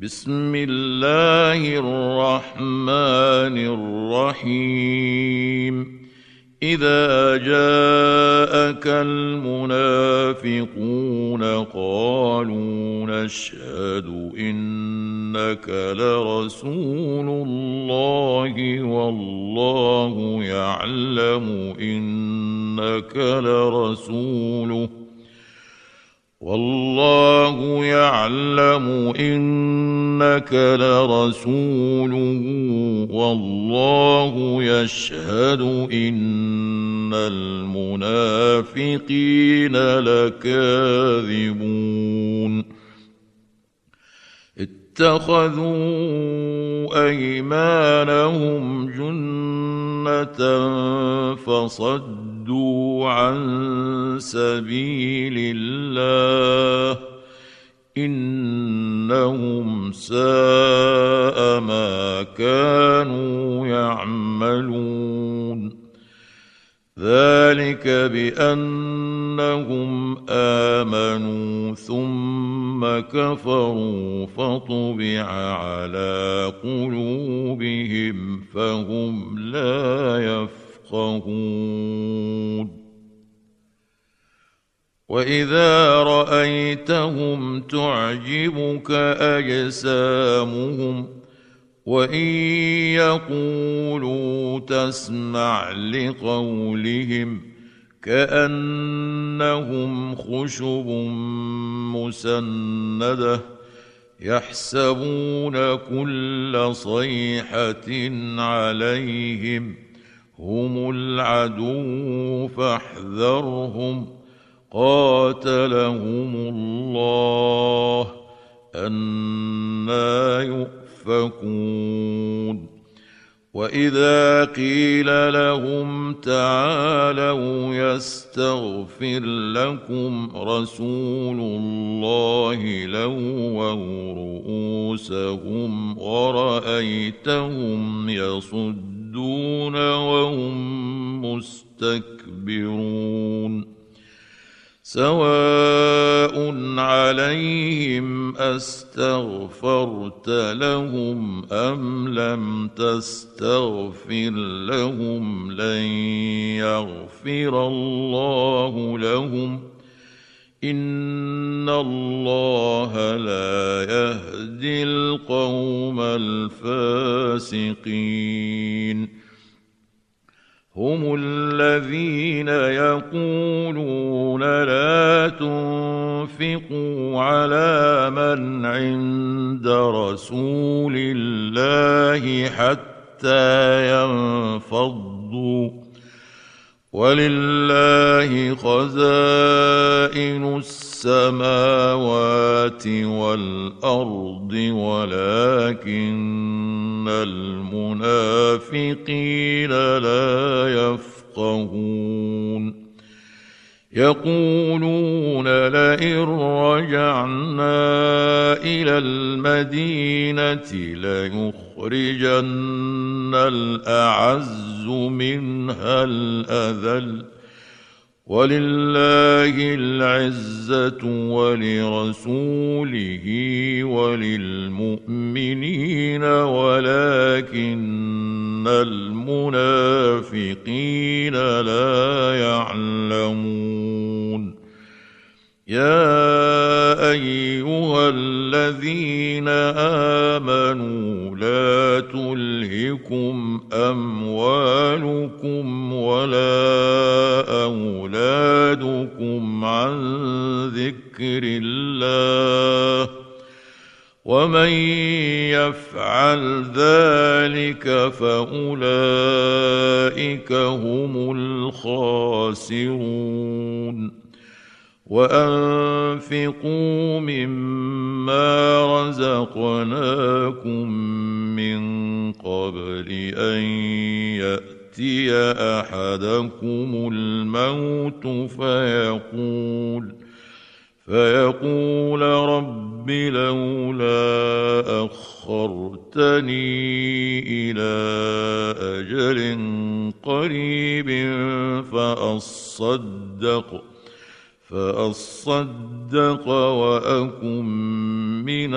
بسم الله الرحمن الرحيم. إذا جاءك المنافقون قالوا نشهد إنك لرسول الله والله يعلم إنك لرسوله والله يشهد إن المنافقين لكاذبون. اتخذوا أيمانهم جنة فصدوا عن سبيل الله إنهم ساء ما كانوا يعملون. ذلك بأنهم آمنوا ثم كفروا فطبع على قلوبهم فهم لا يفقهون. وإذا رأيتهم تعجبك أجسامهم وإن يقولوا تسمع لقولهم كأنهم خشب مسندة يحسبون كل صيحة عليهم هم العدو فاحذرهم قاتلهم الله أنى يؤفكون. وإذا قيل لهم تعالوا يستغفر لكم رسول الله لووا رؤوسهم ورأيتهم يصدون وهم مستكبرون. سواء عليهم أستغفرت لهم أم لم تستغفر لهم لن يغفر الله لهم إن الله لا يهدي القوم الفاسقين. هم الذين يقولون لا تنفقوا على من عند رسول الله حتى ينفضوا ولله خزائن السماوات والأرض ولكن المنافقين لا يفقهون. يقولون لئن رجعنا إلى المدينة ليخرجن الأعز منها الأذل ولله العزة ولرسوله وللمؤمنين ولكن المنافقين لا يعلمون. يا أيها الذين آمنوا لا تلهكم أموالكم ولا أولادكم عن ذكر الله ومن يفعل ذلك فأولئك هم الخاسرون. وأنفقوا مما رزقناكم من قبل أن يأتي أحدكم الموت فيقول رب لولا أخرتني إلى أجل قريب فأصدق وأكن من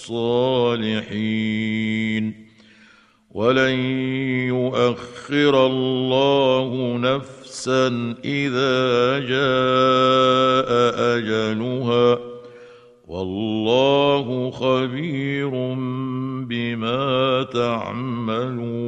الصالحين ولن يؤخر الله نفسا إذا جاء أجلها والله خبير بما تعملون